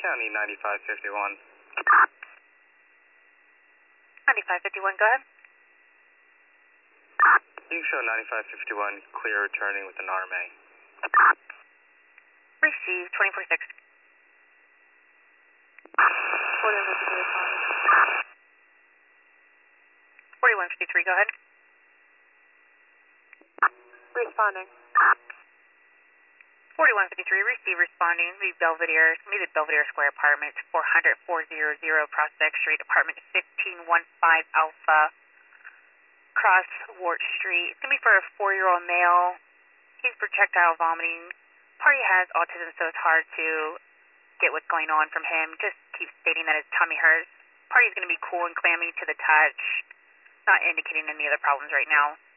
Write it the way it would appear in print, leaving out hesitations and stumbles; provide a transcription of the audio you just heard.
County 9551. 9551, go ahead. You show 9551 clear returning with an RMA. Receive 246. 4153, go ahead. Responding. 4153, receive responding. Meet Belvedere Square Apartments, 400-400 Prospect Street, Apartment 1515 Alpha, Cross Wart Street. It's going to be for a 4-year-old male. He's projectile vomiting. Party has autism, so it's hard to get what's going on from him. Just keeps stating that his tummy hurts. Party's going to be cool and clammy to the touch, not indicating any other problems right now.